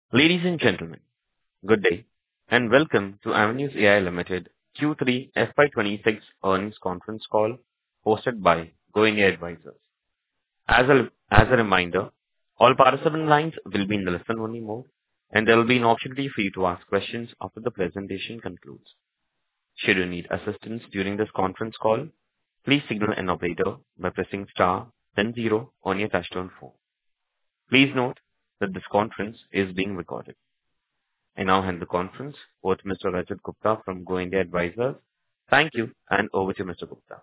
Ladies and gentlemen, good day, and welcome to Avenues AI Limited Q3 FY26 earnings conference call hosted by Go India Advisors. As a reminder, all participant lines will be in the listen-only mode, and there will be an opportunity for you to ask questions after the presentation concludes. Should you need assistance during this conference call, please signal an operator by pressing star, then zero on your touch-tone phone. Please note that this conference is being recorded. I now hand the conference over to Mr. Rajat Gupta from Go India Advisors. Thank you, and over to Mr. Gupta.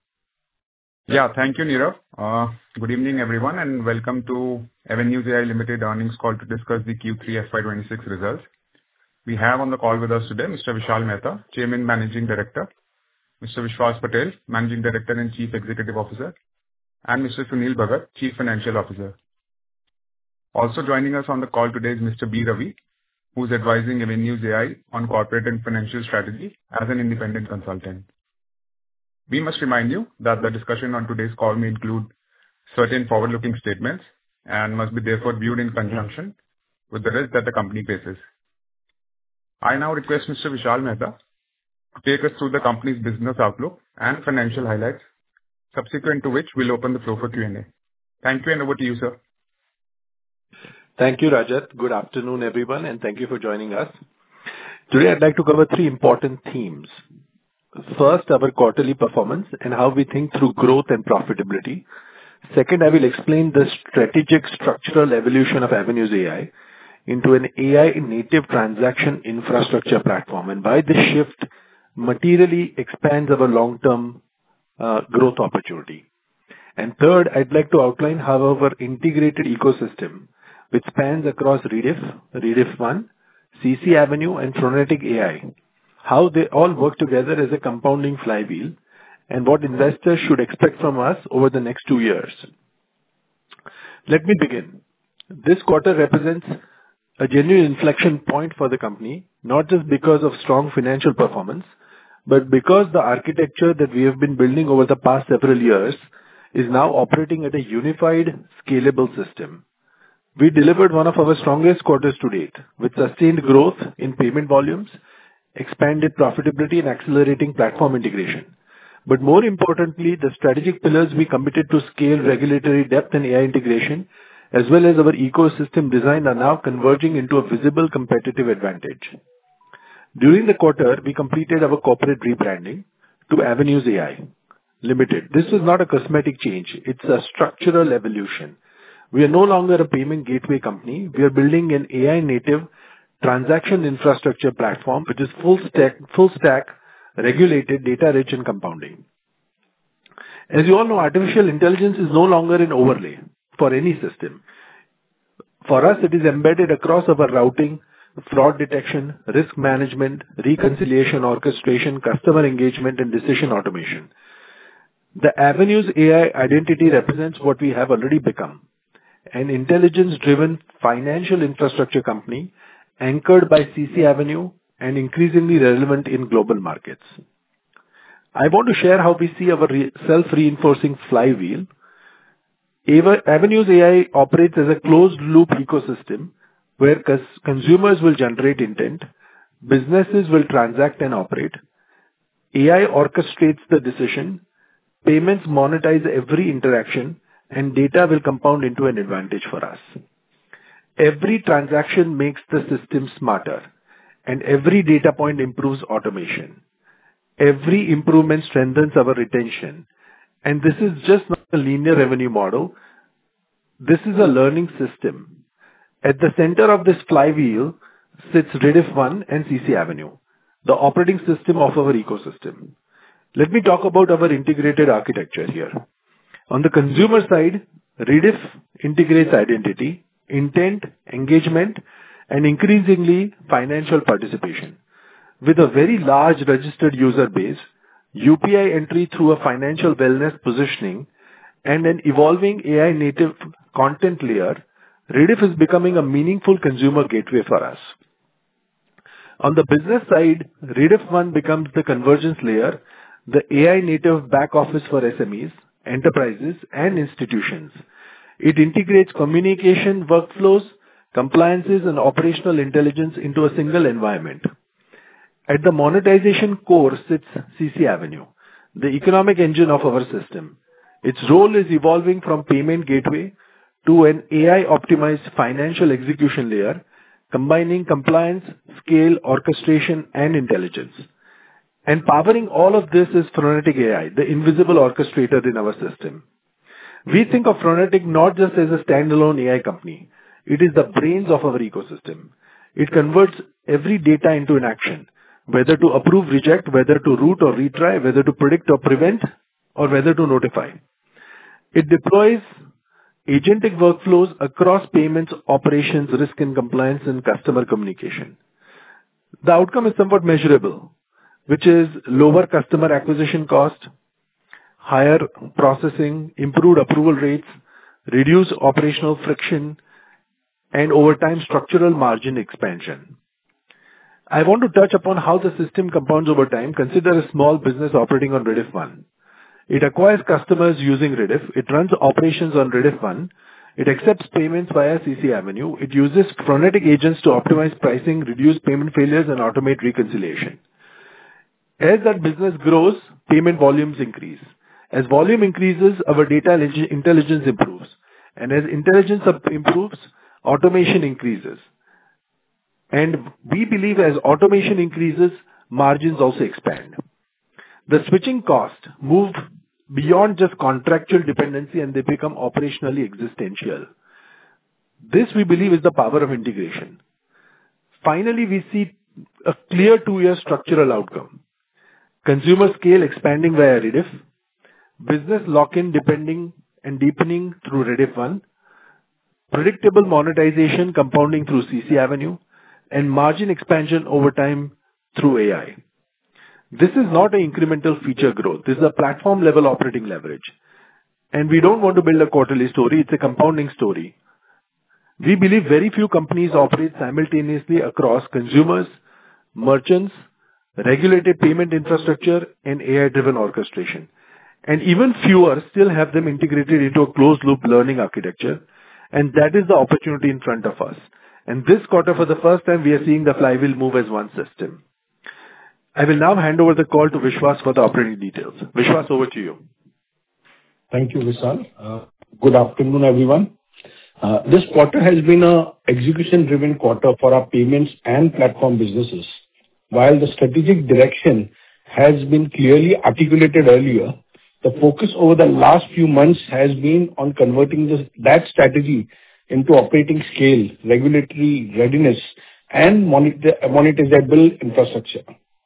Yeah, thank you, Nirav. Good evening, everyone, and welcome to Avenues AI Limited earnings call to discuss the Q3 FY26 results. We have on the call with us today Mr. Vishal Mehta, Chairman Managing Director, Mr. Vishwas Patel, Managing Director and Chief Executive Officer, and Mr. Sunil Bhagat, Chief Financial Officer. Also joining us on the call today is Mr. B. Ravi, who is advising Avenues AI on corporate and financial strategy as an independent consultant. We must remind you that the discussion on today's call may include certain forward-looking statements and must be therefore viewed in conjunction with the risk that the company faces. I now request Mr. Vishal Mehta to take us through the company's business outlook and financial highlights, subsequent to which we'll open the floor for Q&A. Thank you, and over to you, sir. Thank you, Rajat. Good afternoon, everyone, and thank you for joining us. Today, I'd like to cover three important themes. First, our quarterly performance and how we think through growth and profitability. Second, I will explain the strategic structural evolution of Avenues AI into an AI-native transaction infrastructure platform, and why this shift materially expands our long-term growth opportunity. And third, I'd like to outline how our integrated ecosystem, which spans across Rediff, Rediff One, CCAvenue, and Phronetic AI, how they all work together as a compounding flywheel, and what investors should expect from us over the next 2 years. Let me begin. This quarter represents a genuine inflection point for the company, not just because of strong financial performance, but because the architecture that we have been building over the past several years is now operating at a unified, scalable system. We delivered one of our strongest quarters to date, with sustained growth in payment volumes, expanded profitability, and accelerating platform integration. But more importantly, the strategic pillars we committed to scale, regulatory depth, and AI integration, as well as our ecosystem design, are now converging into a visible competitive advantage. During the quarter, we completed our corporate rebranding to Avenues AI Limited. This is not a cosmetic change. It's a structural evolution. We are no longer a payment gateway company. We are building an AI-native transaction infrastructure platform, which is full stack, regulated, data-rich, and compounding. As you all know, artificial intelligence is no longer an overlay for any system. For us, it is embedded across our routing, fraud detection, risk management, reconciliation, orchestration, customer engagement, and decision automation. The Avenues AI identity represents what we have already become: an intelligence-driven financial infrastructure company anchored by CCAvenue and increasingly relevant in global markets. I want to share how we see our self-reinforcing flywheel. Avenues AI operates as a closed-loop ecosystem where consumers will generate intent, businesses will transact and operate, AI orchestrates the decision, payments monetize every interaction, and data will compound into an advantage for us. Every transaction makes the system smarter, and every data point improves automation. Every improvement strengthens our retention, and this is just not a linear revenue model. This is a learning system. At the center of this flywheel sits Rediff One and CCAvenue, the operating system of our ecosystem. Let me talk about our integrated architecture here. On the consumer side, Rediff integrates identity, intent, engagement, and increasingly financial participation. With a very large registered user base, UPI entry through a financial wellness positioning, and an evolving AI-native content layer, Rediff is becoming a meaningful consumer gateway for us. On the business side, Rediff One becomes the convergence layer, the AI-native back office for SMEs, enterprises, and institutions. It integrates communication workflows, compliances, and operational intelligence into a single environment. At the monetization core sits CCAvenue, the economic engine of our system. Its role is evolving from payment gateway to an AI-optimized financial execution layer, combining compliance, scale, orchestration, and intelligence. And powering all of this is Phronetic AI, the invisible orchestrator in our system. We think of Phronetic not just as a standalone AI company. It is the brains of our ecosystem. It converts every data into an action, whether to approve, reject, whether to route or retry, whether to predict or prevent, or whether to notify. It deploys agentic workflows across payments, operations, risk and compliance, and customer communication. The outcome is somewhat measurable, which is lower customer acquisition cost, higher processing, improved approval rates, reduced operational friction, and over time structural margin expansion. I want to touch upon how the system compounds over time. Consider a small business operating on Rediff 1. It acquires customers using Rediff. It runs operations on Rediff 1. It accepts payments via CCAvenue. It uses Phronetic agents to optimize pricing, reduce payment failures, and automate reconciliation. As that business grows, payment volumes increase. As volume increases, our data intelligence improves. And as intelligence improves, automation increases. And we believe as automation increases, margins also expand. The switching cost move beyond just contractual dependency and they become operationally existential. This, we believe, is the power of integration. Finally, we see a clear 2-year structural outcome. Consumer scale expanding via Rediff, business lock-in depending and deepening through Rediff 1, predictable monetization compounding through CCAvenue, and margin expansion over time through AI. This is not an incremental feature growth. This is a platform-level operating leverage. And we don't want to build a quarterly story. It's a compounding story. We believe very few companies operate simultaneously across consumers, merchants, regulated payment infrastructure, and AI-driven orchestration. And even fewer still have them integrated into a closed-loop learning architecture. And that is the opportunity in front of us. And this quarter, for the first time, we are seeing the flywheel move as one system. I will now hand over the call to Vishwas for the operating details. Vishwas, over to you. Thank you, Vishal. Good afternoon, everyone. This quarter has been an execution-driven quarter for our payments and platform businesses. While the strategic direction has been clearly articulated earlier, the focus over the last few months has been on converting that strategy into operating scale, regulatory readiness, and monetizable infrastructure.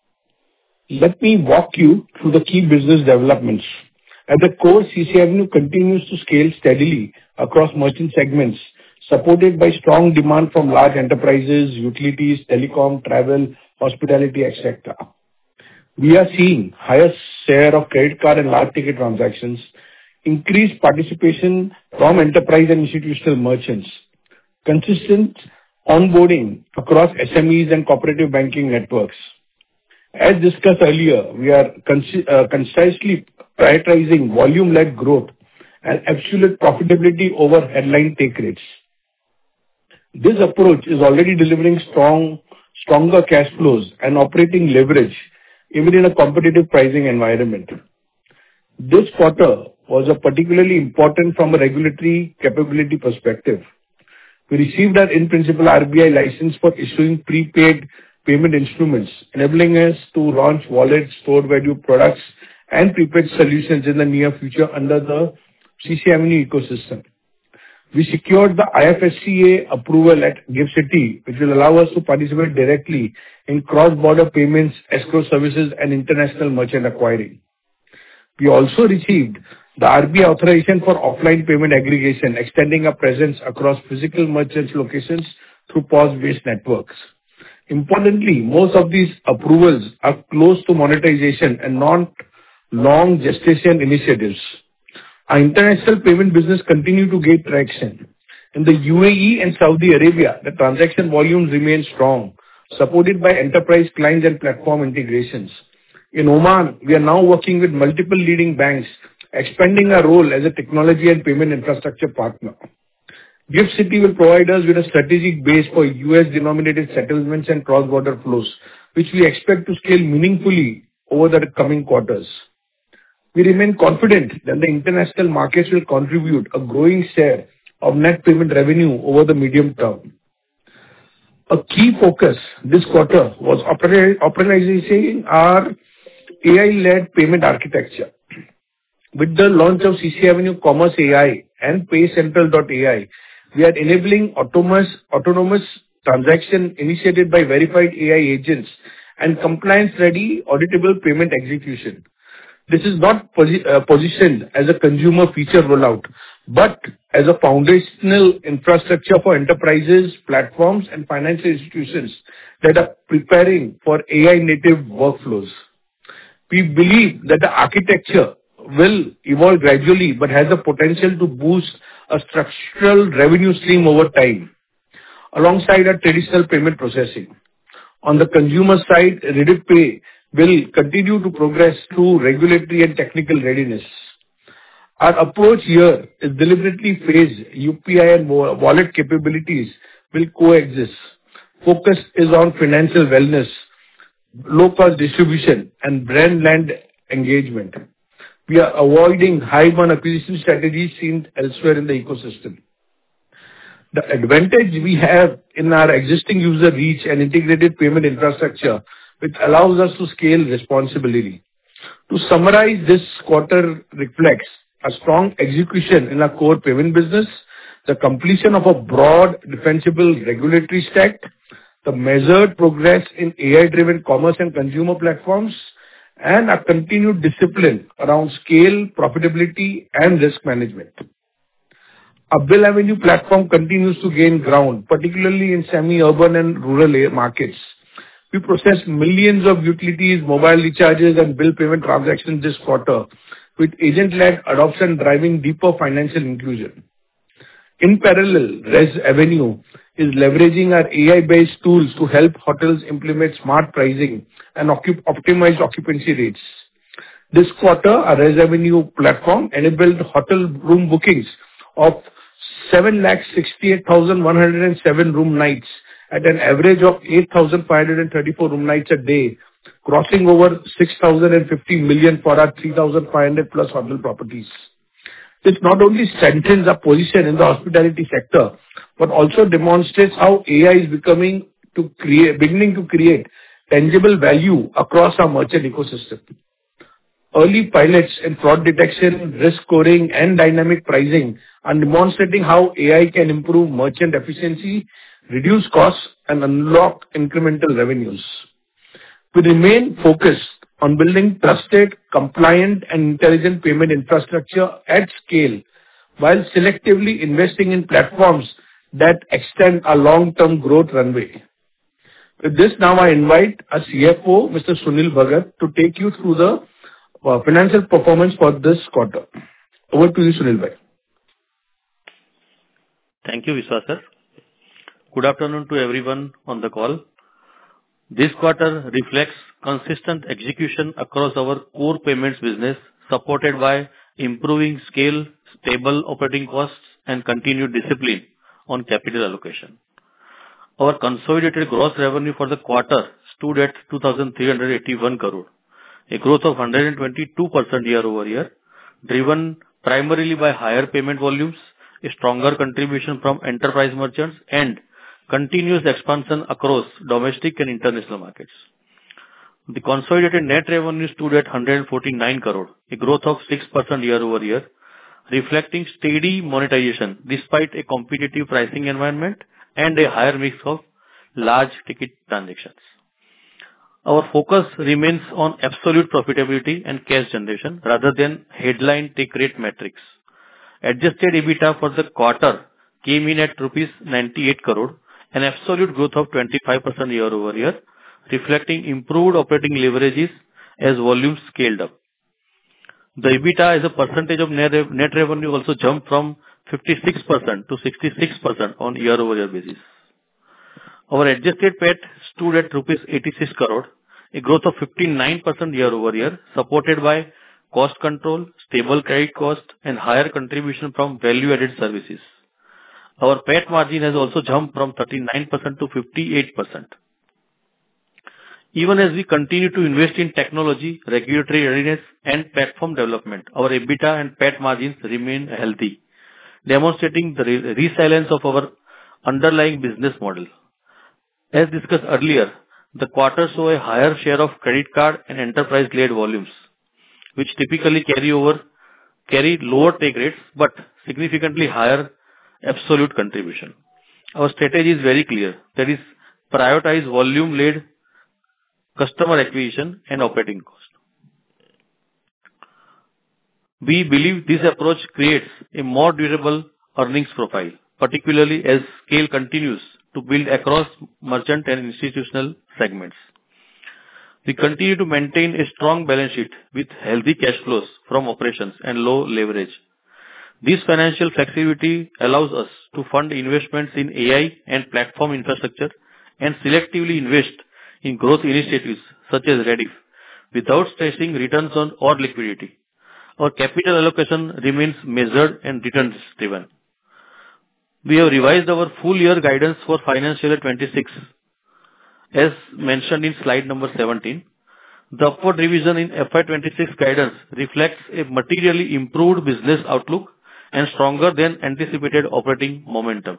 Let me walk you through the key business developments. At the core, CCAvenue continues to scale steadily across merchant segments, supported by strong demand from large enterprises, utilities, telecom, travel, hospitality, etc. We are seeing higher share of credit card and large ticket transactions, increased participation from enterprise and institutional merchants, consistent onboarding across SMEs and cooperative banking networks. As discussed earlier, we are concisely prioritizing volume-led growth and absolute profitability over headline take rates. This approach is already delivering stronger cash flows and operating leverage, even in a competitive pricing environment. This quarter was particularly important from a regulatory capability perspective. We received our in-principle RBI license for issuing prepaid payment instruments, enabling us to launch wallet, stored value products, and prepaid solutions in the near future under the CCAvenue ecosystem. We secured the IFSCA approval at GIFT City, which will allow us to participate directly in cross-border payments, escrow services, and international merchant acquiring. We also received the RBI authorization for offline payment aggregation, extending our presence across physical merchants locations through POS-based networks. Importantly, most of these approvals are close to monetization and not long gestation initiatives. Our international payment business continues to gain traction. In the UAE and Saudi Arabia, the transaction volumes remain strong, supported by enterprise clients and platform integrations. In Oman, we are now working with multiple leading banks, expanding our role as a technology and payment infrastructure partner. GIFT City will provide us with a strategic base for US-denominated settlements and cross-border flows, which we expect to scale meaningfully over the coming quarters. We remain confident that the international markets will contribute a growing share of net payment revenue over the medium term. A key focus this quarter was operationalizing our AI-led payment architecture. With the launch of CCAvenue Commerce AI and PayCentral.ai, we are enabling autonomous transaction initiated by verified AI agents and compliance-ready auditable payment execution. This is not positioned as a consumer feature rollout, but as a foundational infrastructure for enterprises, platforms, and financial institutions that are preparing for AI-native workflows. We believe that the architecture will evolve gradually, but has the potential to boost a structural revenue stream over time, alongside our traditional payment processing. On the consumer side, Rediff Pay will continue to progress through regulatory and technical readiness. Our approach here is deliberately phased. UPI and wallet capabilities will coexist. Focus is on financial wellness, low-cost distribution, and brand-led engagement. We are avoiding high-burn acquisition strategies seen elsewhere in the ecosystem. The advantage we have in our existing user reach and integrated payment infrastructure, which allows us to scale responsibly. To summarize, this quarter reflects a strong execution in our core payment business, the completion of a broad, defensible regulatory stack, the measured progress in AI-driven commerce and consumer platforms, and a continued discipline around scale, profitability, and risk management. Our BillAvenue platform continues to gain ground, particularly in semi-urban and rural markets. We processed millions of utilities, mobile recharges, and bill payment transactions this quarter, with agent-led adoption driving deeper financial inclusion. In parallel, ResAvenue is leveraging our AI-based tools to help hotels implement smart pricing and optimize occupancy rates. This quarter, our ResAvenue platform enabled hotel room bookings of 768,107 room nights at an average of 8,534 room nights a day, crossing over 6,050 million for our 3,500 plus hotel properties. This not only strengthens our position in the hospitality sector, but also demonstrates how AI is beginning to create tangible value across our merchant ecosystem. Early pilots in fraud detection, risk scoring, and dynamic pricing are demonstrating how AI can improve merchant efficiency, reduce costs, and unlock incremental revenues. We remain focused on building trusted, compliant, and intelligent payment infrastructure at scale, while selectively investing in platforms that extend our long-term growth runway. With this, now I invite our CFO, Mr. Sunil Bhagat, to take you through the financial performance for this quarter. Over to you, Sunil Bhai. Thank you, Vishwas sir. Good afternoon to everyone on the call. This quarter reflects consistent execution across our core payments business, supported by improving scale, stable operating costs, and continued discipline on capital allocation. Our consolidated gross revenue for the quarter stood at 2,381 crore, a growth of 122% year-over-year, driven primarily by higher payment volumes, a stronger contribution from enterprise merchants, and continuous expansion across domestic and international markets. The consolidated net revenue stood at 149 crore, a growth of 6% year-over-year, reflecting steady monetization despite a competitive pricing environment and a higher mix of large ticket transactions. Our focus remains on absolute profitability and cash generation rather than headline take rate metrics. Adjusted EBITDA for the quarter came in at rupees 98 crore, an absolute growth of 25% year-over-year, reflecting improved operating leverages as volumes scaled up. The EBITDA as a percentage of net revenue also jumped from 56% to 66% on year-over-year basis. Our adjusted PAT stood at rupees 86 crore, a growth of 59% year-over-year, supported by cost control, stable credit cost, and higher contribution from value-added services. Our PAT margin has also jumped from 39% to 58%. Even as we continue to invest in technology, regulatory readiness, and platform development, our EBITDA and PAT margins remain healthy, demonstrating the resilience of our underlying business model. As discussed earlier, the quarter saw a higher share of credit card and enterprise-led volumes, which typically carry lower take rates but significantly higher absolute contribution. Our strategy is very clear. That is, prioritize volume-led customer acquisition and operating cost. We believe this approach creates a more durable earnings profile, particularly as scale continues to build across merchant and institutional segments. We continue to maintain a strong balance sheet with healthy cash flows from operations and low leverage. This financial flexibility allows us to fund investments in AI and platform infrastructure and selectively invest in growth initiatives such as Rediff without stressing returns on or liquidity. Our capital allocation remains measured and returns driven. We have revised our full year guidance for financial year 26 as mentioned in slide number 17. The upward revision in FY26 guidance reflects a materially improved business outlook and stronger than anticipated operating momentum.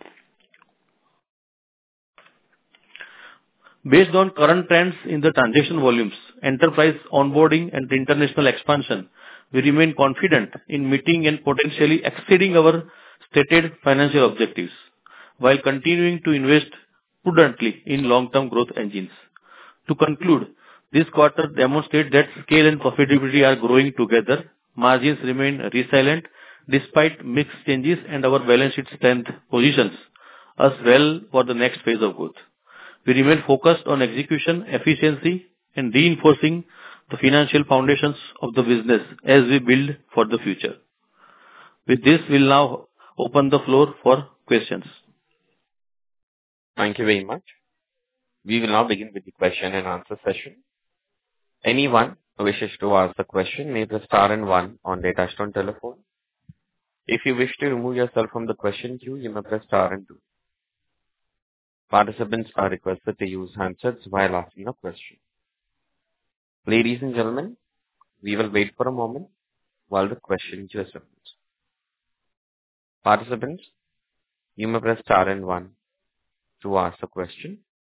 Based on current trends in the transaction volumes, enterprise onboarding and international expansion, we remain confident in meeting and potentially exceeding our stated financial objectives, while continuing to invest prudently in long-term growth engines. To conclude, this quarter demonstrates that scale and profitability are growing together, margins remain resilient despite mixed changes, and our balance sheet strength positions us well for the next phase of growth. We remain focused on execution, efficiency, and reinforcing the financial foundations of the business as we build for the future. With this, we'll now open the floor for questions. Thank you very much. We will now begin with the question and answer session. Anyone who wishes to ask a question may press star and one on their touchtone telephone. If you wish to remove yourself from the question queue, you may press star and two. Participants are requested to use handsets while asking a question. Ladies and gentlemen, we will wait for a moment while the question queue assembles. Participants, you may press star and one to ask a question.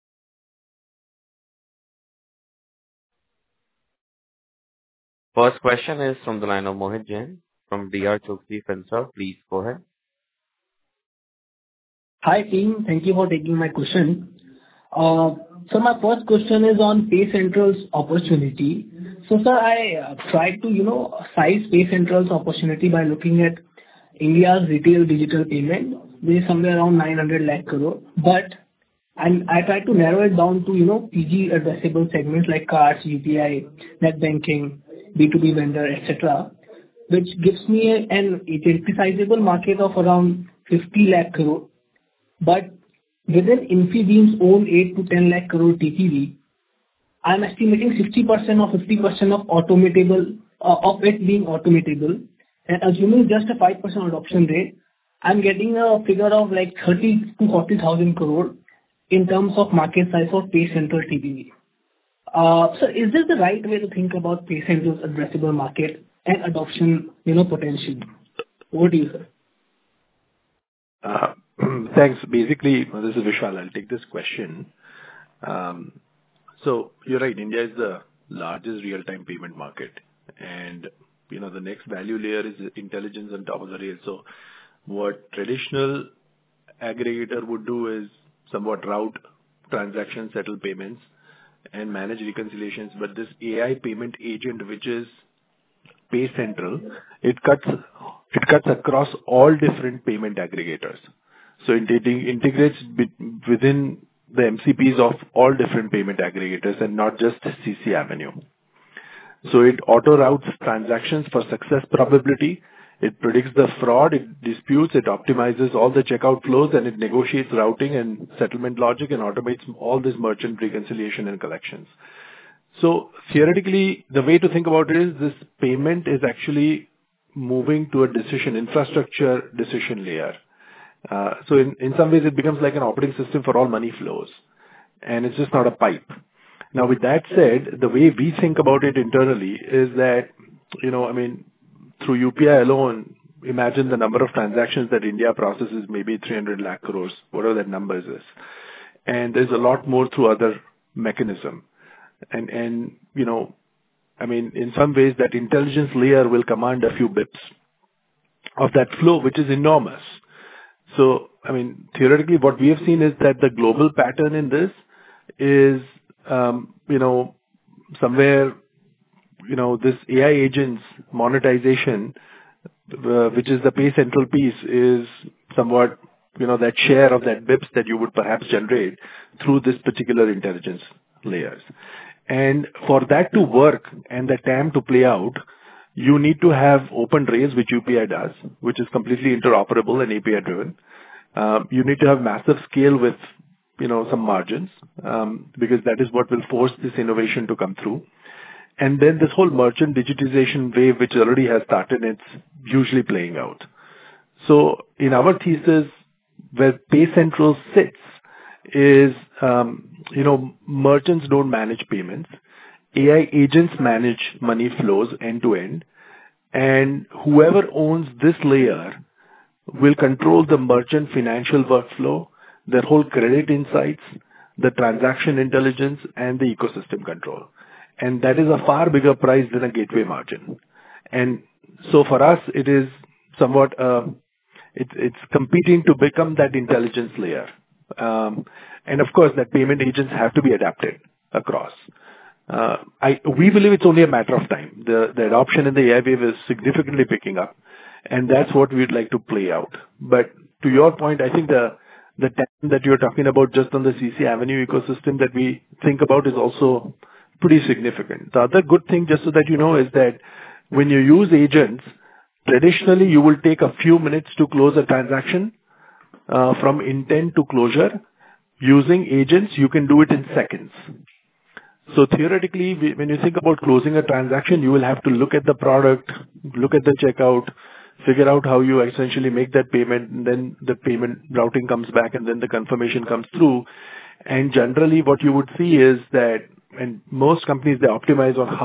First question is from the line of Mohit Jain from DR Choksey Finserv. Please go ahead. Hi team, thank you for taking my question. So my first question is on PayCentral's opportunity. So sir, I tried to size PayCentral's opportunity by looking at India's retail digital payment, which is somewhere around 900 lakh crore. But I tried to narrow it down to PG addressable segments like cards, UPI, net banking, B2B vendor, etc., which gives me an identifiable market of around 50 lakh crore. But within Infibeam's own 8 to 10 lakh crore TPV, I'm estimating 60% or 50% of it being automatable, and assuming just a 5% adoption rate, I'm getting a figure of like 30 to 40,000 crore in terms of market size for PayCentral TPV. So is this the right way to think about PayCentral's addressable market and adoption potential? Over to you, sir. Thanks. Basically, this is Vishal. I'll take this question. So you're right. India is the largest real-time payment market, and the next value layer is intelligence on top of the rail. So what traditional aggregator would do is somewhat route transactions, settle payments, and manage reconciliations. But this AI payment agent, which is PayCentral, it cuts across all different payment aggregators. So it integrates within the MCPs of all different payment aggregators and not just CCAvenue. So it auto routes transactions for success probability. It predicts the fraud, it disputes, it optimizes all the checkout flows, and it negotiates routing and settlement logic and automates all this merchant reconciliation and collections. So theoretically, the way to think about it is this payment is actually moving to a infrastructure decision layer. So in some ways, it becomes like an operating system for all money flows, and it's just not a pipe. Now, with that said, the way we think about it internally is that, through UPI alone, imagine the number of transactions that India processes, maybe 300 lakh crores, whatever that number is. And there's a lot more through other mechanism. And in some ways, that intelligence layer will command a few bips of that flow, which is enormous. So, theoretically, what we have seen is that the global pattern in this is, somewhere, this AI agents monetization, which is the Pay Central piece, is somewhat, that share of that bips that you would perhaps generate through this particular intelligence layers. And for that to work and the TAM to play out, you need to have open rails, which UPI does, which is completely interoperable and API driven. You need to have massive scale with, some margins, because that is what will force this innovation to come through. And then this whole merchant digitization wave, which already has started, it's usually playing out. So in our thesis, where Pay Central sits is, merchants don't manage payments. AI agents manage money flows end to end. And whoever owns this layer will control the merchant financial workflow, their whole credit insights, the transaction intelligence, and the ecosystem control. And that is a far bigger price than a gateway margin. And so for us, it is somewhat, it's competing to become that intelligence layer. And of course, that payment agents have to be adapted across. We believe it's only a matter of time. The adoption in the AI wave is significantly picking up, and that's what we'd like to play out. But to your point, I think the TAM that you're talking about just on the CCAvenue ecosystem that we think about is also pretty significant. The other good thing, just so that you know, is that when you use agents, traditionally you will take a few minutes to close a transaction. From intent to closure. Using agents, you can do it in seconds. So theoretically, when you think about closing a transaction, you will have to look at the product, look at the checkout, figure out how you essentially make that payment, and then the payment routing comes back, and then the confirmation comes through. And generally, what you would see is that, and most companies, they optimize on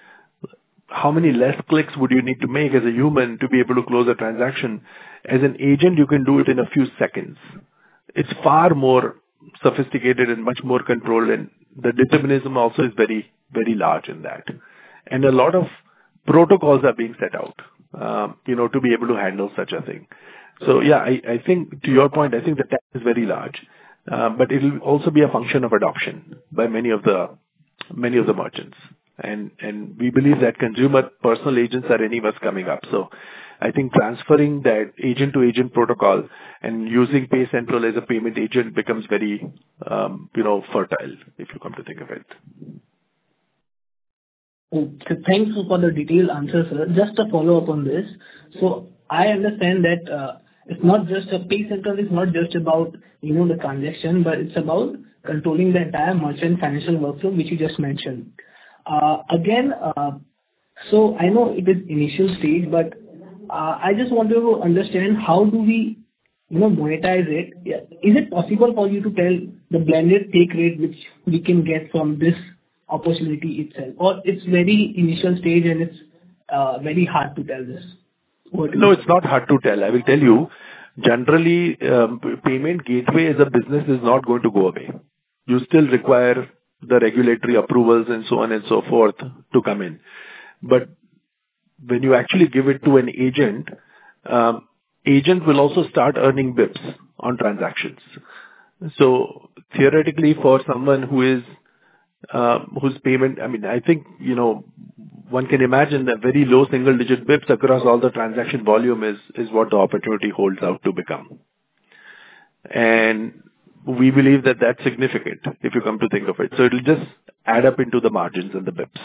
how many less clicks would you need to make as a human to be able to close a transaction. As an agent, you can do it in a few seconds. It's far more sophisticated and much more controlled, and the determinism also is very, very large in that. And a lot of protocols are being set out, to be able to handle such a thing. So yeah, I think to your point, I think the TAM is very large, but it will also be a function of adoption by many of the merchants. And we believe that consumer personal agents are anyways coming up. So I think transferring that agent-to-agent protocol and using Pay Central as a payment agent becomes very, fertile, if you come to think of it. Okay, thanks for the detailed answer, sir. Just a follow-up on this. So I understand that it's not just a Pay Central is not just about, the transaction, but it's about controlling the entire merchant financial workflow, which you just mentioned. So I know it is initial stage, but I just want to understand how do we, monetize it? Is it possible for you to tell the blended take rate which we can get from this opportunity itself, or it's very initial stage and it's very hard to tell this? No, it's not hard to tell. I will tell you, generally, payment gateway as a business is not going to go away. You still require the regulatory approvals and so on and so forth to come in. But when you actually give it to an agent, agent will also start earning bips on transactions. So theoretically, for someone whose payment, I think, one can imagine that very low single-digit bips across all the transaction volume is what the opportunity holds out to become. And we believe that that's significant if you come to think of it. So it'll just add up into the margins and the bips.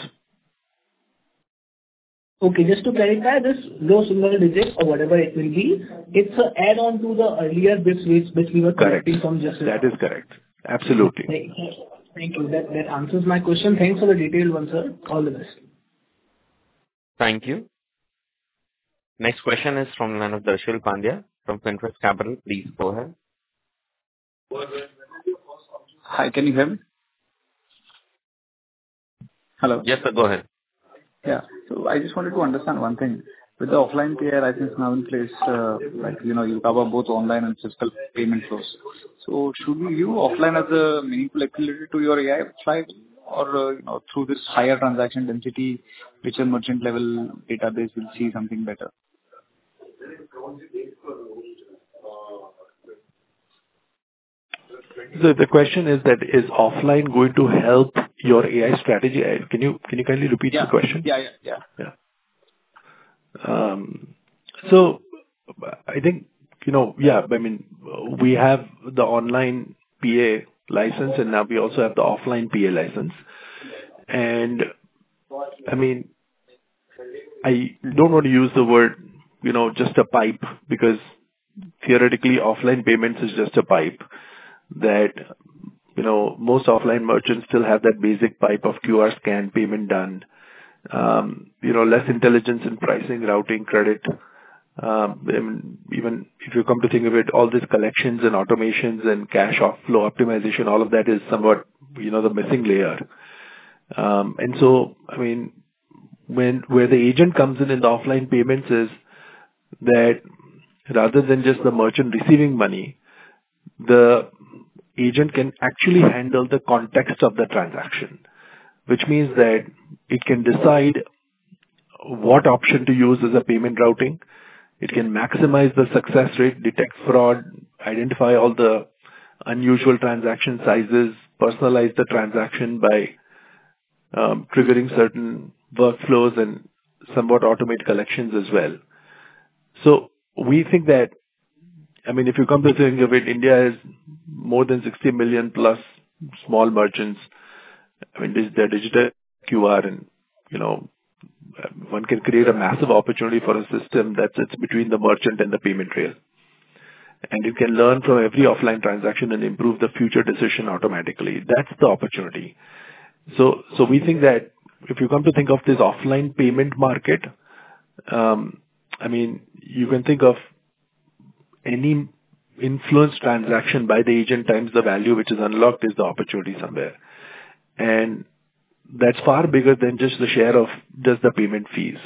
Okay, just to clarify, this low single digits or whatever it will be, it's an add-on to the earlier bips which we were collecting from just now. That is correct. Absolutely. Thank you. That answers my question. Thanks for the detailed one, sir. All the best. Thank you. Next question is from the line of Darshil Pandya from Fintrust Capital. Please go ahead. Hi, can you hear me? Hello? Yes, sir. Go ahead. Yeah. So I just wanted to understand one thing. With the offline PI license now in place, you cover both online and physical payment flows. So should we view offline as a meaningful accelerator to your AI side, or through this higher transaction density, which a merchant level database will see something better? The question is that is offline going to help your AI strategy? Can you kindly repeat the question? Yeah. So I think, we have the online PA license, and now we also have the offline PA license. And I don't want to use the word, just a pipe, because theoretically offline payments is just a pipe that, most offline merchants still have that basic pipe of QR scan payment done. Less intelligence in pricing, routing, credit. Even if you come to think of it, all these collections and automations and cash flow optimization, all of that is somewhat, the missing layer. And so, where the agent comes in the offline payments is that rather than just the merchant receiving money, the agent can actually handle the context of the transaction, which means that it can decide what option to use as a payment routing. It can maximize the success rate, detect fraud, identify all the unusual transaction sizes, personalize the transaction by triggering certain workflows, and somewhat automate collections as well. So we think that, if you come to think of it, India has more than 60 million plus small merchants. They're digital QR, and, one can create a massive opportunity for a system that sits between the merchant and the payment rail. And it can learn from every offline transaction and improve the future decision automatically. That's the opportunity. So we think that if you come to think of this offline payment market, you can think of any influence transaction by the agent times the value which is unlocked is the opportunity somewhere. And that's far bigger than just the share of just the payment fees.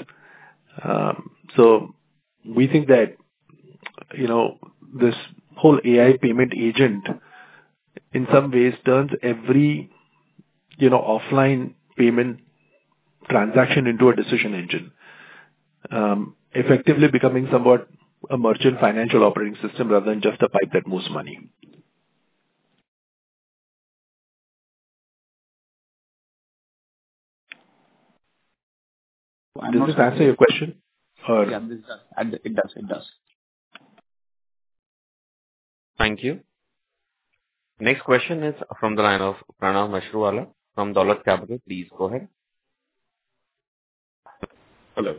So we think that, this whole AI payment agent in some ways turns every, offline payment transaction into a decision engine, effectively becoming somewhat a merchant financial operating system rather than just a pipe that moves money. Does this answer your question? Yeah, this does. It does. Thank you. Next question is from the line of Pranav Mashruwala from Dolat Capital. Please go ahead. Hello.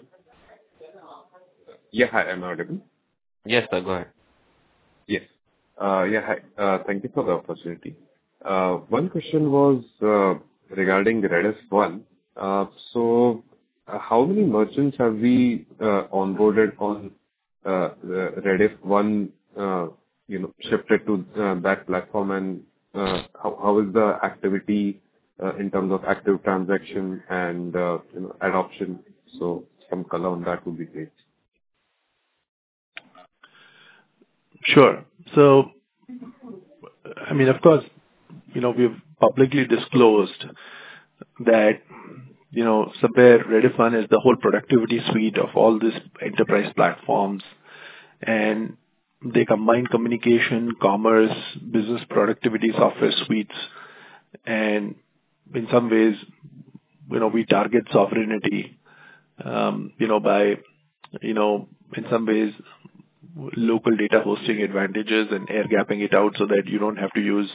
Yeah, hi. Am I audible? Yes, sir. Go ahead. Yes. Hi. Thank you for the opportunity. One question was regarding Rediff One. So, how many merchants have we onboarded on Rediff One? Shifted to that platform, and how is the activity in terms of active transaction and adoption? So, some color on that would be great. Sure. So, of course, we've publicly disclosed that, somewhere Rediff One is the whole productivity suite of all these enterprise platforms, and they combine communication, commerce, business productivity software suites, and in some ways, we target sovereignty, by, in some ways, local data hosting advantages and air gapping it out so that you don't have to use,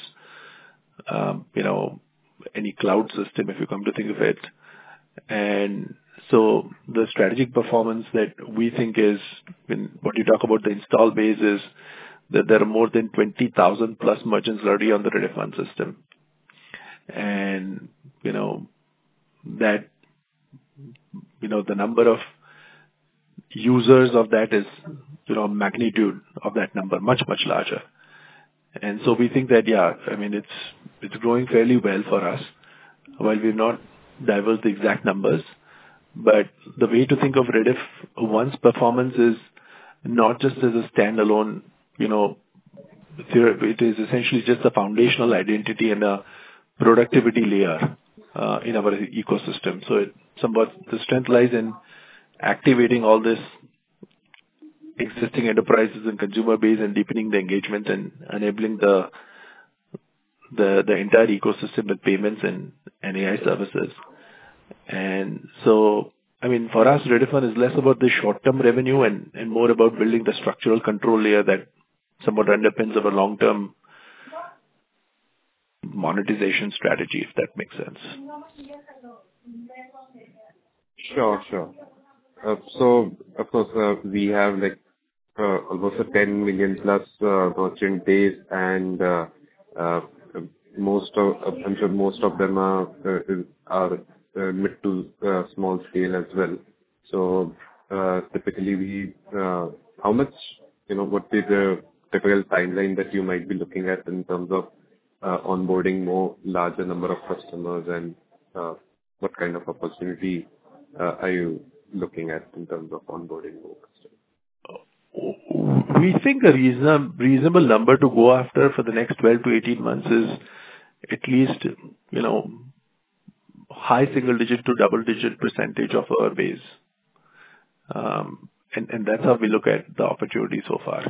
any cloud system if you come to think of it. And so the strategic performance that we think is, when what you talk about the install base, is that there are more than 20,000 plus merchants already on the Rediff One system. And, that, the number of users of that is, magnitude of that number, much, much larger. And so we think that, it's growing fairly well for us. While we've not divulged the exact numbers, but the way to think of Rediff One's performance is not just as a standalone, it is essentially just a foundational identity and a productivity layer in our ecosystem. So somewhat the strength lies in activating all this existing enterprises and consumer base and deepening the engagement and enabling the entire ecosystem with payments and AI services. And so, for us, Rediff One is less about the short-term revenue and more about building the structural control layer that somewhat underpins our long-term monetization strategy, if that makes sense. Sure. So, of course, we have almost a 10 million plus merchant base, and I'm sure most of them are mid to small scale as well. So typically, how much, what is the typical timeline that you might be looking at in terms of onboarding more larger number of customers, and what kind of opportunity are you looking at in terms of onboarding more customers? We think a reasonable number to go after for the next 12 to 18 months is at least, high single digit to double digit percentage of our base. And that's how we look at the opportunity so far.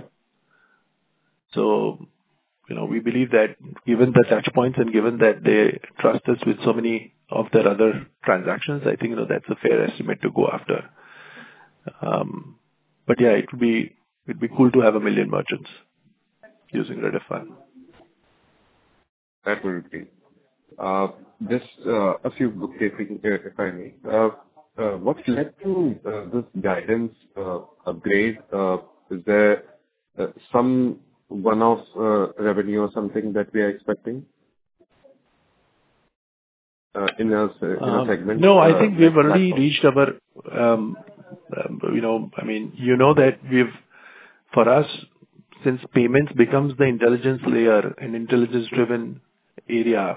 So, we believe that given the touch points and given that they trust us with so many of their other transactions, I think, that's a fair estimate to go after. But yeah, it'd be cool to have 1 million merchants using Rediff One. That would be. Just a few bookkeeping, if I may. What led to this guidance upgrade? Is there some one-off revenue or something that we are expecting in a segment? No, I think we've already reached our, that for us, since payments becomes the intelligence layer and intelligence-driven area,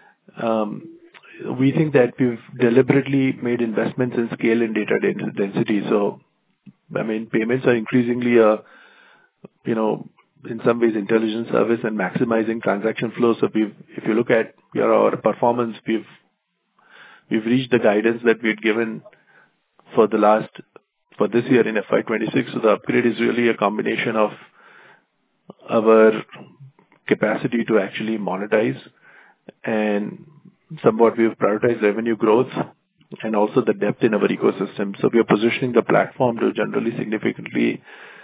we think that we've deliberately made investments in scale and data density. So, payments are increasingly in some ways, intelligence service and maximizing transaction flow. So if you look at our performance, we've reached the guidance that we had given for this year in FY26. So the upgrade is really a combination of our capacity to actually monetize, and somewhat we've prioritized revenue growth and also the depth in our ecosystem. So we are positioning the platform to generally significantly,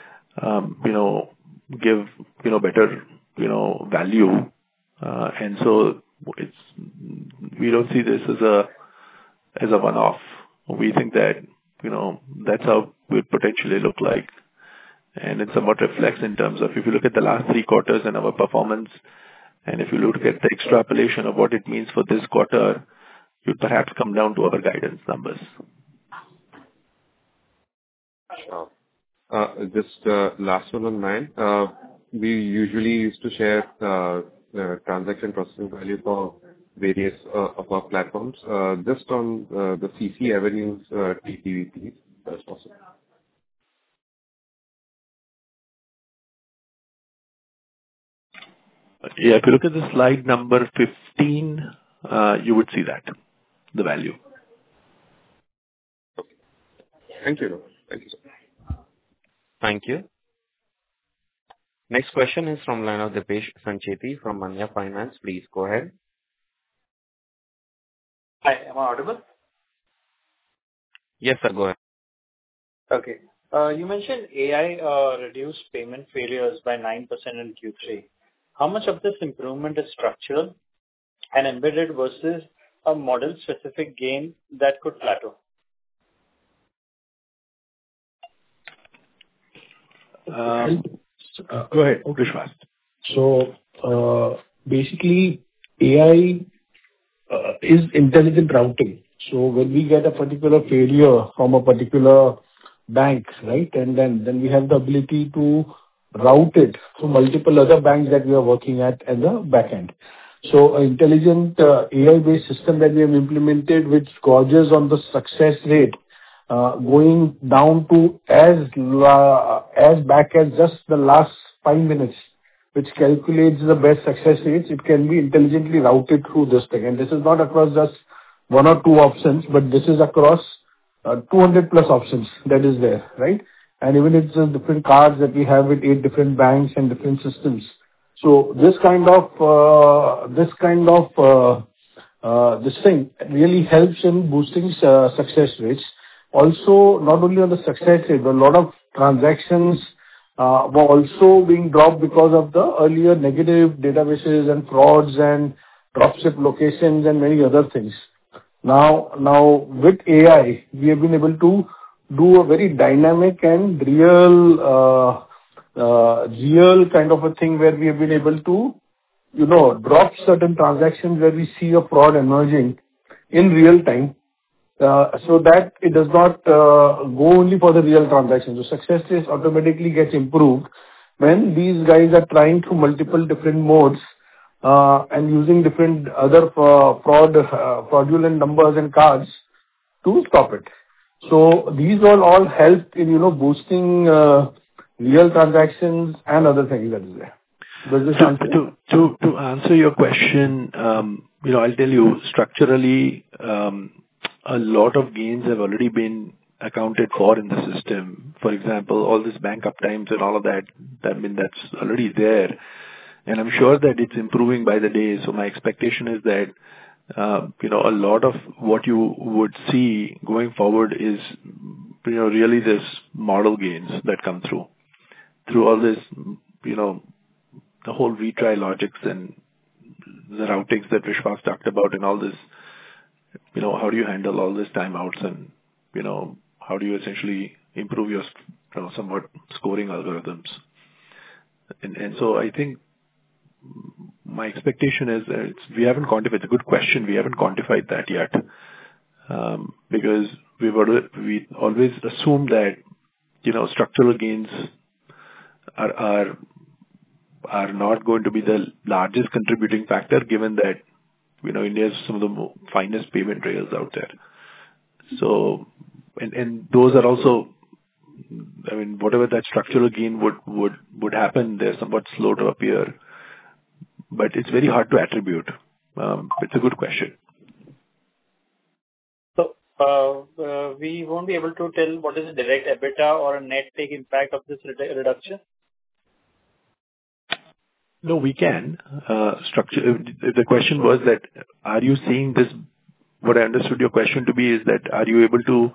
give, better, value. And so we don't see this as a one-off. We think that, that's how it would potentially look like. And it somewhat reflects in terms of, if you look at the last 3 quarters and our performance, and if you look at the extrapolation of what it means for this quarter, you'd perhaps come down to our guidance numbers. Sure. Just last one on mine. We usually used to share transaction processing value for various of our platforms. Just on the CCAvenues TPV, please, if that's possible. Yeah, if you look at the slide number 15, you would see that, the value. Okay. Thank you. Thank you, sir. Thank you. Next question is from line of Dipesh Sancheti from Manya Finance. Please go ahead. Hi, am I audible? Yes, sir, go ahead. Okay. You mentioned AI reduced payment failures by 9% in Q3. How much of this improvement is structural and embedded versus a model-specific gain that could plateau? Go ahead, Vishwas. So, basically, AI is intelligent routing. So when we get a particular failure from a particular banks, right? And then we have the ability to route it to multiple other banks that we are working at the back end. So an intelligent AI-based system that we have implemented, which gauges on the success rate, going down to as back as just the last 5 minutes, which calculates the best success rates. It can be intelligently routed through this thing. And this is not across just one or two options, but this is across 200 plus options that is there, right? And even it's different cards that we have with 8 different banks and different systems. So this thing really helps in boosting success rates. Also, not only on the success rate, but a lot of transactions were also being dropped because of the earlier negative databases and frauds and dropship locations and many other things. Now with AI, we have been able to do a very dynamic and real kind of a thing where we have been able to, drop certain transactions where we see a fraud emerging in real time, so that it does not go only for the real transactions. So success rate automatically gets improved when these guys are trying through multiple different modes and using different other fraudulent numbers and cards to stop it. So these all help in boosting real transactions and other things that is there. Does this answer? To answer your question, I'll tell you structurally, a lot of gains have already been accounted for in the system. For example, all this bank uptimes and all of that, that's already there. And I'm sure that it's improving by the day. So my expectation is that, a lot of what you would see going forward is, really this model gains that come through all this, the whole retry logics and the routings that Vishwas talked about and all this, how do you handle all this timeouts and, how do you essentially improve your, somewhat scoring algorithms. And so I think my expectation is that we haven't quantified. It's a good question. We haven't quantified that yet, because we always assume that, structural gains are not going to be the largest contributing factor, given that, India has some of the finest payment rails out there. So, and those are also, whatever that structural gain would happen, they're somewhat slow to appear, but it's very hard to attribute. It's a good question. So, we won't be able to tell what is the direct EBITDA or a net take impact of this reduction? No, we can. The question was that, are you seeing this? What I understood your question to be is that, are you able to,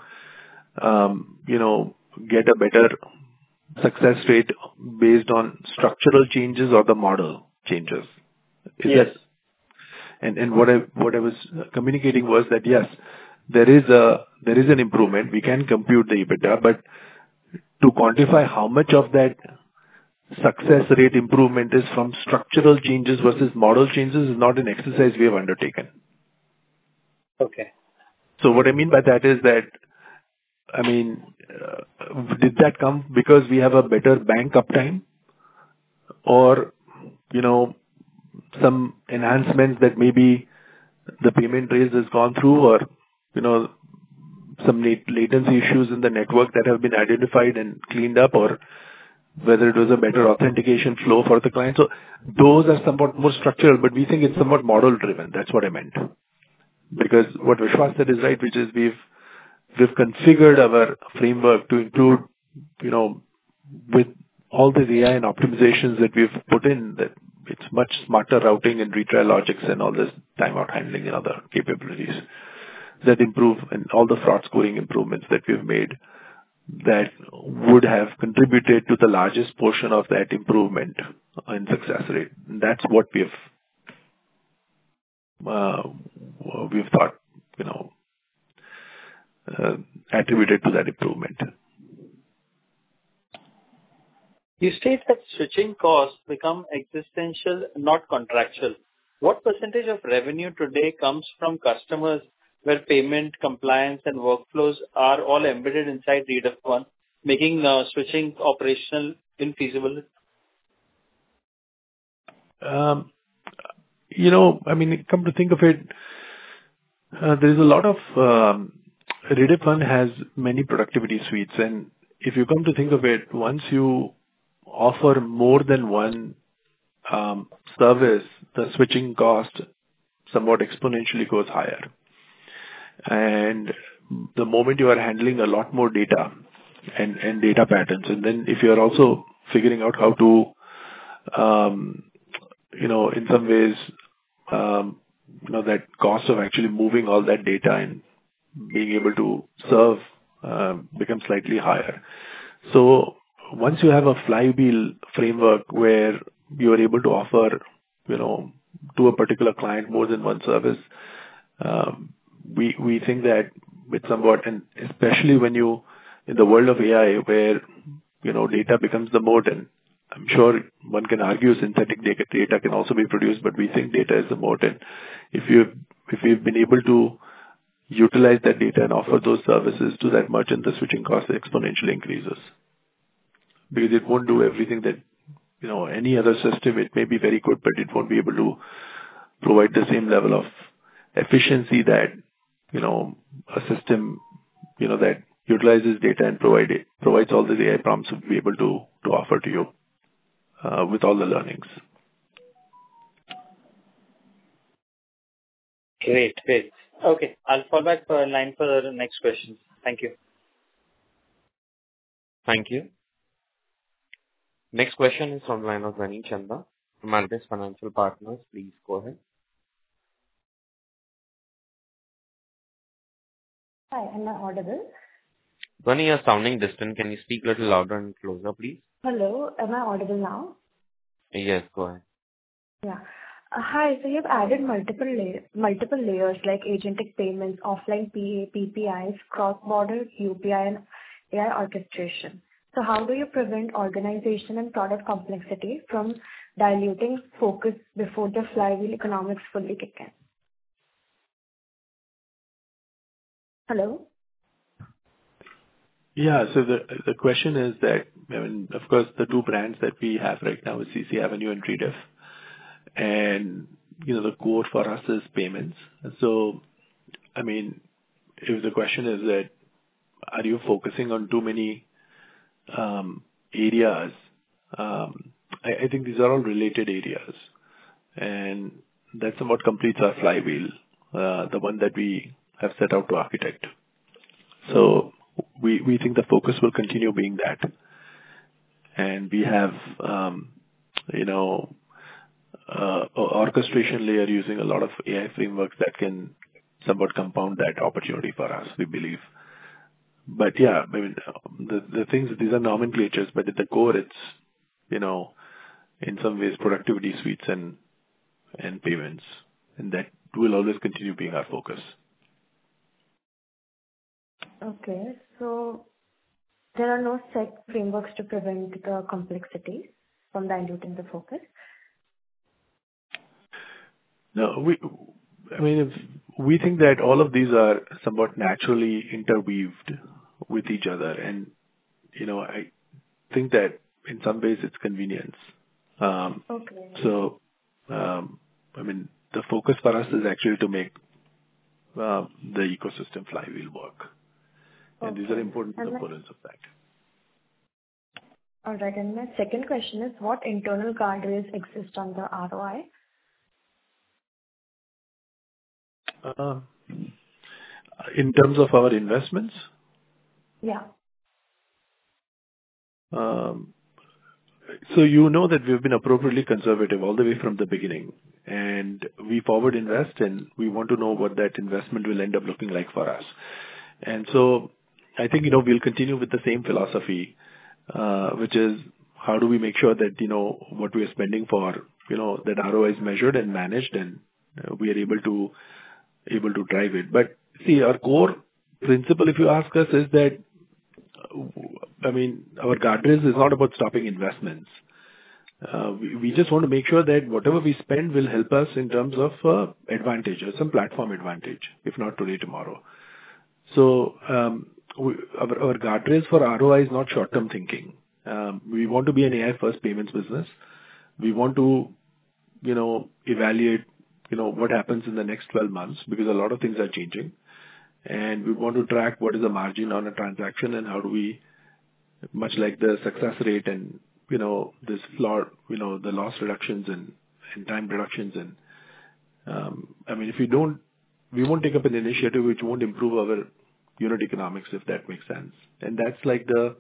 get a better success rate based on structural changes or the model changes? Yes. And what I was communicating was that, yes, there is an improvement. We can compute the EBITDA, but to quantify how much of that success rate improvement is from structural changes versus model changes is not an exercise we have undertaken. Okay. So what I mean by that is that, did that come because we have a better bank uptime, or, some enhancements that maybe the payment rails has gone through, or, some latency issues in the network that have been identified and cleaned up, or whether it was a better authentication flow for the client. So those are somewhat more structural, but we think it's somewhat model driven. That's what I meant. Because what Vishwas said is right, which is we've configured our framework to include, with all the AI and optimizations that we've put in, that it's much smarter routing and retry logics and all this timeout handling and other capabilities that improve, and all the fraud scoring improvements that we've made that would have contributed to the largest portion of that improvement in success rate. That's what we've thought, attributed to that improvement. You state that switching costs become existential, not contractual. What percentage of revenue today comes from customers where payment, compliance, and workflows are all embedded inside Rediff One? making switching operational infeasible? Come to think of it, there is a lot of Rediff One has many productivity suites, and if you come to think of it, once you offer more than one service, the switching cost somewhat exponentially goes higher. And the moment you are handling a lot more data and data patterns, and then if you are also figuring out how to, in some ways, that cost of actually moving all that data and being able to serve becomes slightly higher. So once you have a flywheel framework where you are able to offer, to a particular client more than one service, we think that it's somewhat, and especially when you, in the world of AI, where, data becomes the moat, and I'm sure one can argue synthetic data can also be produced, but we think data is the moat. And if you've been able to utilize that data and offer those services to that merchant, the switching cost exponentially increases. Because it won't do everything that, any other system, it may be very good, but it won't be able to provide the same level of efficiency that, a system, that utilizes data and provides all the AI prompts would be able to offer to you, with all the learnings. Great. Okay, I'll fall back for a line for the next question. Thank you. Thank you. Next question is from the line of Rani Chanda from Altis Financial Partners. Please go ahead. Hi, am I audible? Rani, you're sounding distant. Can you speak a little louder and closer, please? Hello, am I audible now? Yes, go ahead. Yeah. Hi, so you've added multiple layers like agentic payments, offline PA, PPIs, cross-border UPI, and AI orchestration. So how do you prevent organization and product complexity from diluting focus before the flywheel economics fully kick in? Hello? Yeah. So the question is that, of course, the two brands that we have right now is CCAvenue and Rediff. And, the core for us is payments. So, if the question is that, are you focusing on too many areas? I think these are all related areas. And that's what completes our flywheel, the one that we have set out to architect. So we think the focus will continue being that. And we have, orchestration layer using a lot of AI frameworks that can somewhat compound that opportunity for us, we believe. But yeah, the things, these are nomenclatures, but at the core, it's, in some ways, productivity suites and payments. And that will always continue being our focus. Okay, so there are no set frameworks to prevent the complexity from diluting the focus? No, we think that all of these are somewhat naturally interweaved with each other. And, I think that in some ways it's convenience. Okay. So, the focus for us is actually to make the ecosystem flywheel work. And these are important components of that. All right. And my second question is, what internal guardrails exist on the ROI? In terms of our investments? Yeah. So that we've been appropriately conservative all the way from the beginning. And we forward invest, and we want to know what that investment will end up looking like for us. And so I think, we'll continue with the same philosophy, which is how do we make sure that, what we are spending for, that ROI is measured and managed, and we are able to drive it. But see, our core principle, if you ask us, is that, our guardrails is not about stopping investments. We just want to make sure that whatever we spend will help us in terms of advantage or some platform advantage, if not today, tomorrow. So our guardrails for ROI is not short-term thinking. We want to be an AI-first payments business. We want to, evaluate, what happens in the next 12 months because a lot of things are changing. And we want to track what is the margin on a transaction and how do we, much like the success rate and, this flaw, the loss reductions and time reductions. And, if we won't take up an initiative which won't improve our unit economics, if that makes sense. And that's like the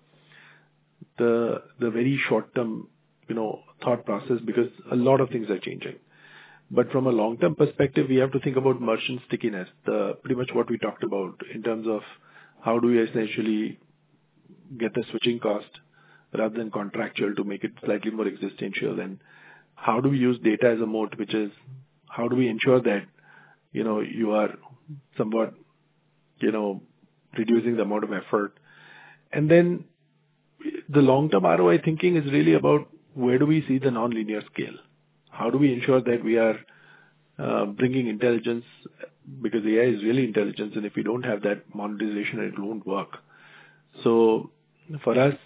very short-term, thought process because a lot of things are changing. But from a long-term perspective, we have to think about merchant stickiness, pretty much what we talked about in terms of how do we essentially get the switching cost rather than contractual to make it slightly more existential, and how do we use data as a moat, which is how do we ensure that, you are somewhat, reducing the amount of effort. And then the long-term ROI thinking is really about where do we see the non-linear scale? How do we ensure that we are bringing intelligence, because AI is really intelligence, and if we don't have that monetization, it won't work. So for us,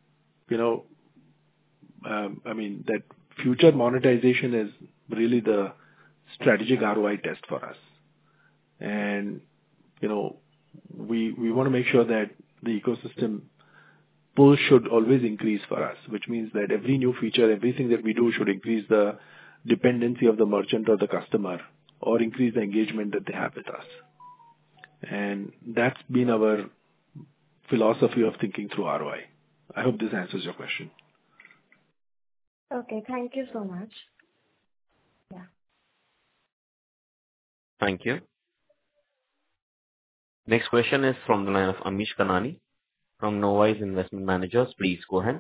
that future monetization is really the strategic ROI test for us. And, we want to make sure that the ecosystem pull should always increase for us, which means that every new feature, everything that we do should increase the dependency of the merchant or the customer or increase the engagement that they have with us. And that's been our philosophy of thinking through ROI. I hope this answers your question. Okay, thank you so much. Yeah. Thank you. Next question is from the line of Amish Kanani from Knowise Investment Managers. Please go ahead.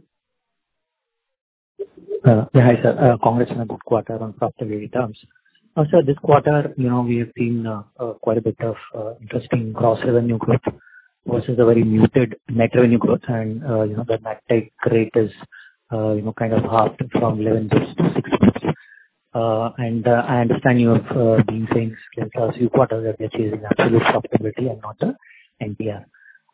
Hi, sir. Congrats on a good quarter on profitability terms. Sir, this quarter, we have seen quite a bit of interesting gross revenue growth versus a very muted net revenue growth. And, the net take rate is, kind of halved from 11 bits to 6 bits. And I understand you have been saying since last few quarters that they're chasing absolute profitability and not the NPR.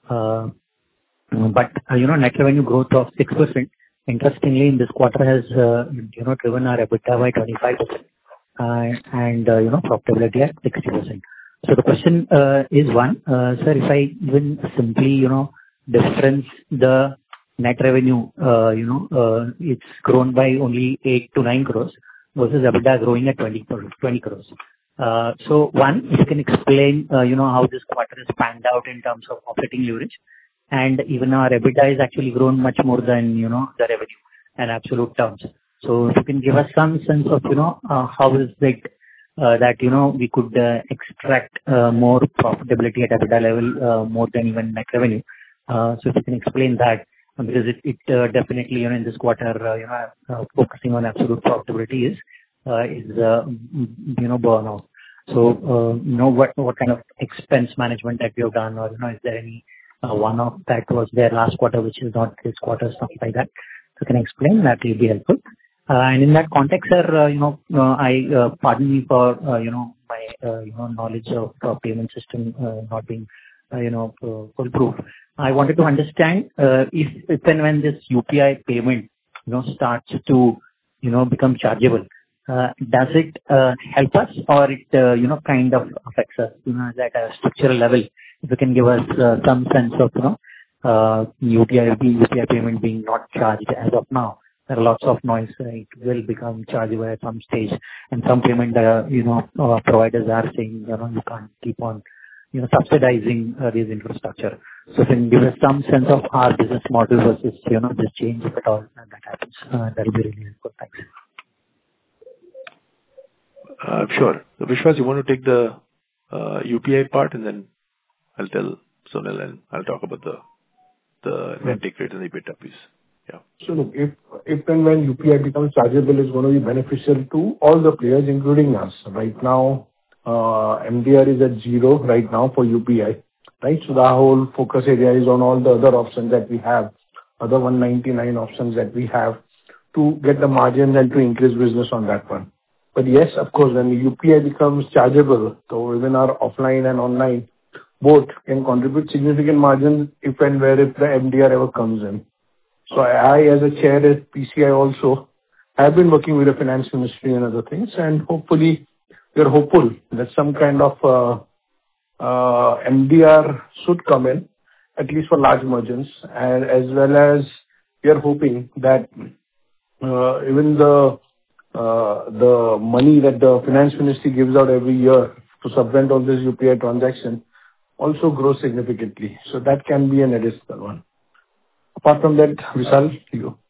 But, net revenue growth of 6%, interestingly, in this quarter has, driven our EBITDA by 25%, and, profitability at 60%. So the question is one, sir, if I even simply, difference the net revenue, it's grown by only 8 to 9 crores versus EBITDA growing at 20 crores. So one, if you can explain, how this quarter has panned out in terms of operating leverage. And even our EBITDA is actually grown much more than, the revenue and absolute terms. So if you can give us some sense of, how is it that, we could extract more profitability at EBITDA level more than even net revenue. So if you can explain that, because it definitely, in this quarter, focusing on absolute profitability is burnout. So, what kind of expense management that you have done, or, is there any one-off that was there last quarter, which is not this quarter, stuff like that? So can I explain? That will be helpful. And in that context, sir, I pardon me for, my, knowledge of payment system not being, foolproof. I wanted to understand if and when this UPI payment, starts to, become chargeable, does it help us, or it, kind of affects us, at a structural level? If you can give us some sense of, UPI payment being not charged as of now. There are lots of noise. It will become chargeable at some stage, and some payment, providers are saying, you can't keep on, subsidizing this infrastructure. So if you can give us some sense of our business model versus, this change, if at all that happens, that will be really helpful. Thanks. Sure. So Vishwas, you want to take the UPI part, and then I'll tell Sunil, and I'll talk about the net take rate and the EBITDA piece. Yeah. So look, if and when UPI becomes chargeable, it's going to be beneficial to all the players, including us. Right now, MDR is at 0 right now for UPI, right? So the whole focus area is on all the other options that we have, other 199 options that we have to get the margins and to increase business on that one. But yes, of course, when the UPI becomes chargeable, so even our offline and online, both can contribute significant margins if and where if the MDR ever comes in. So I, as a chair at PCI also, have been working with the finance ministry and other things, and hopefully we are hopeful that some kind of MDR should come in, at least for large merchants, and as well as we are hoping that even the money that the finance ministry gives out every year to subvent all this UPI transaction also grows significantly. So that can be an additional one. Apart from that, Vishal, you.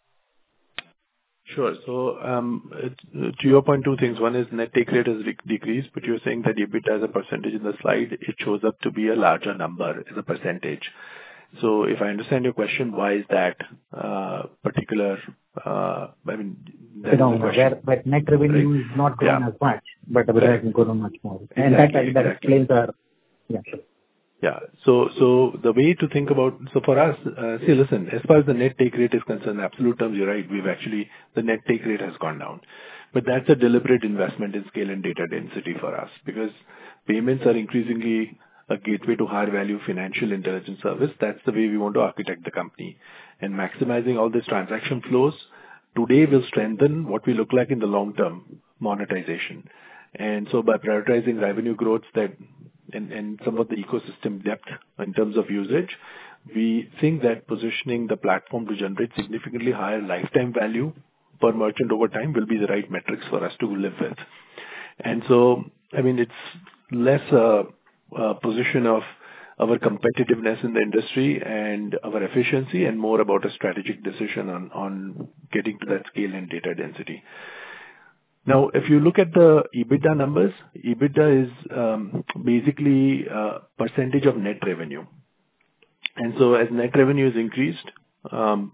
Sure. So, to your point, two things. One is net take rate has decreased, but you're saying that EBITDA as a percentage in the slide, it shows up to be a larger number as a percentage. So if I understand your question, why is that particular, I mean, that is the question. But net revenue is not growing as much, but EBITDA has grown much more. And that explains our... Yeah, sure. Yeah. So the way to think about, so for us, see, listen, as far as the net take rate is concerned, absolute terms, you're right. The net take rate has gone down. But that's a deliberate investment in scale and data density for us, because payments are increasingly a gateway to higher value financial intelligence service. That's the way we want to architect the company. And maximizing all these transaction flows today will strengthen what we look like in the long term monetization. And so by prioritizing revenue growth and some of the ecosystem depth in terms of usage, we think that positioning the platform to generate significantly higher lifetime value per merchant over time will be the right metrics for us to live with. And so, I mean, it's less a position of our competitiveness in the industry and our efficiency, and more about a strategic decision on getting to that scale and data density. Now, if you look at the EBITDA numbers, EBITDA is basically a percentage of net revenue. And so as net revenue is increased, from,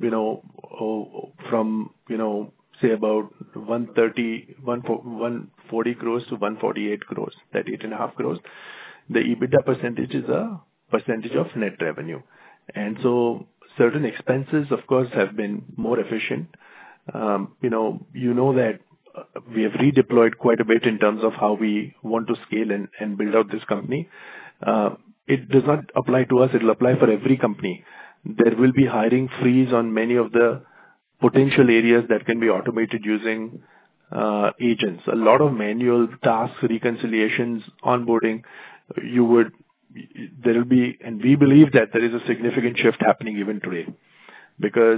say about 140 crores to 148 crores, that 8.5 crores, the EBITDA percentage is a percentage of net revenue. And so certain expenses, of course, have been more efficient. That we have redeployed quite a bit in terms of how we want to scale and build out this company. It does not apply to us. It will apply for every company. There will be hiring freeze on many of the potential areas that can be automated using agents. A lot of manual tasks, reconciliations, onboarding, there will be, and we believe that there is a significant shift happening even today, because,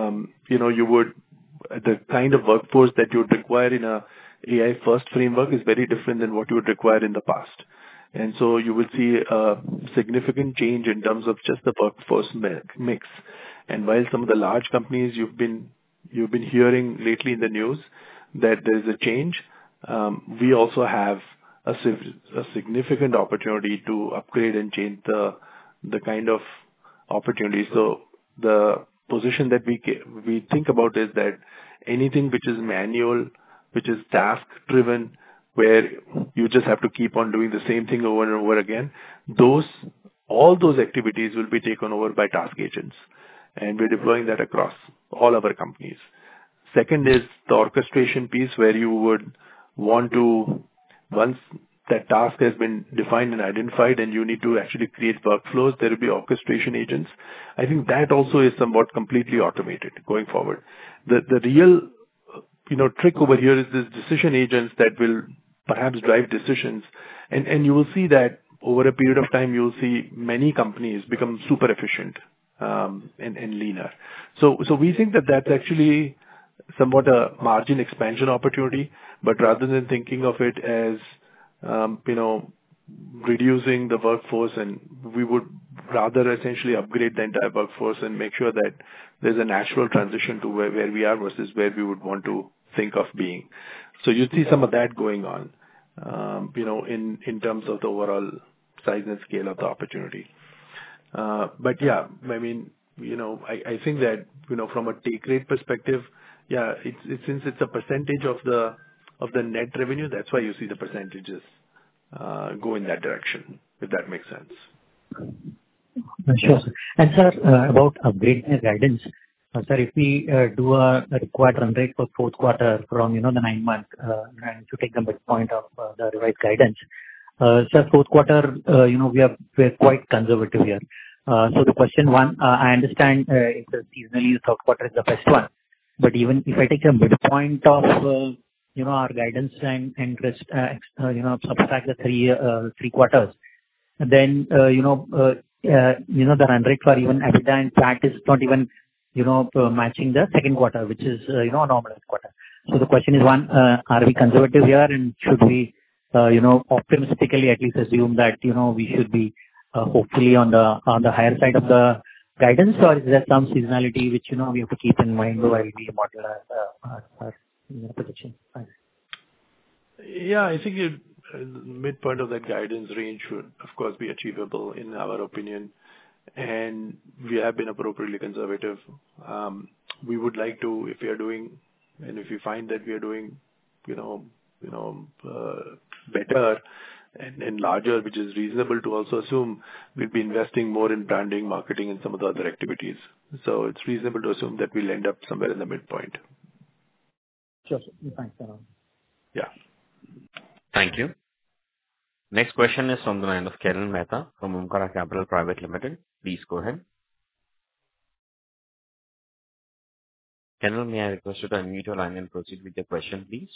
the kind of workforce that you would require in a AI first framework is very different than what you would require in the past. And so you will see a significant change in terms of just the workforce mix. And while some of the large companies you've been hearing lately in the news that there is a change, we also have a significant opportunity to upgrade and change the kind of opportunity. So the position that we think about is that anything which is manual, which is task driven, where you just have to keep on doing the same thing over and over again, all those activities will be taken over by task agents, and we're deploying that across all our companies. Second is the orchestration piece, where you would want to, once that task has been defined and identified and you need to actually create workflows, there will be orchestration agents. I think that also is somewhat completely automated going forward. The real trick over here is this decision agents that will perhaps drive decisions, and you will see that over a period of time you will see many companies become super efficient and leaner. So we think that that's actually somewhat a margin expansion opportunity, but rather than thinking of it as reducing the workforce, and we would rather essentially upgrade the entire workforce and make sure that there's a natural transition to where we are versus where we would want to think of being. So you see some of that going on, in terms of the overall size and scale of the opportunity. But yeah, I mean, I think that, from a take rate perspective, yeah, since it's a percentage of the net revenue, that's why you see the percentages go in that direction, if that makes sense. Sure, sir. And sir, about upgrade and guidance, sir, if we do a required run rate for fourth quarter from, the 9 month, and to take the midpoint of the revised guidance, Sir, fourth quarter, we're quite conservative here. So the question one, I understand, it's seasonally the third quarter is the best one, but even if I take a midpoint of, our guidance and rest, subtract the three quarters, then, the run rate for even EBITDA and PAT is not even, matching the second quarter, which is, a normalized quarter. So the question is, one, are we conservative here, and should we, optimistically at least assume that, we should be, hopefully on the higher side of the guidance, or is there some seasonality which, we have to keep in mind while we model our prediction? Thanks. Yeah, I think midpoint of that guidance range should, of course, be achievable in our opinion, and we have been appropriately conservative. We would like to, if we are doing, and if we find that we are doing, better and larger, which is reasonable to also assume we'll be investing more in branding, marketing, and some of the other activities. So it's reasonable to assume that we'll end up somewhere in the midpoint. Sure. Thanks, sir. Yeah. Thank you. Next question is from the line of Kiran Mehta from Omkara Capital Private Limited. Please go ahead. Kiran, may I request you to unmute your line and proceed with your question, please?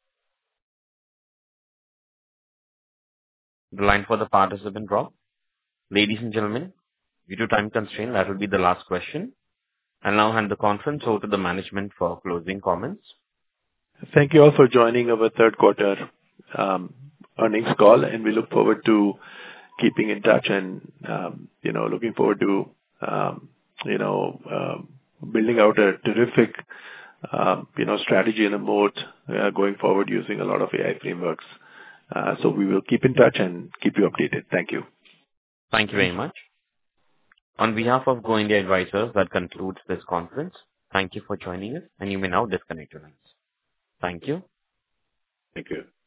The line for the participant dropped. Ladies and gentlemen, due to time constraint, that will be the last question. I'll now hand the conference over to the management for closing comments. Thank you all for joining our third quarter earnings call, and we look forward to keeping in touch and, looking forward to, building out a terrific, strategy and a moat going forward using a lot of AI frameworks. So we will keep in touch and keep you updated. Thank you. Thank you very much. On behalf of Go India Advisors, that concludes this conference. Thank you for joining us, and you may now disconnect your lines. Thank you. Thank you.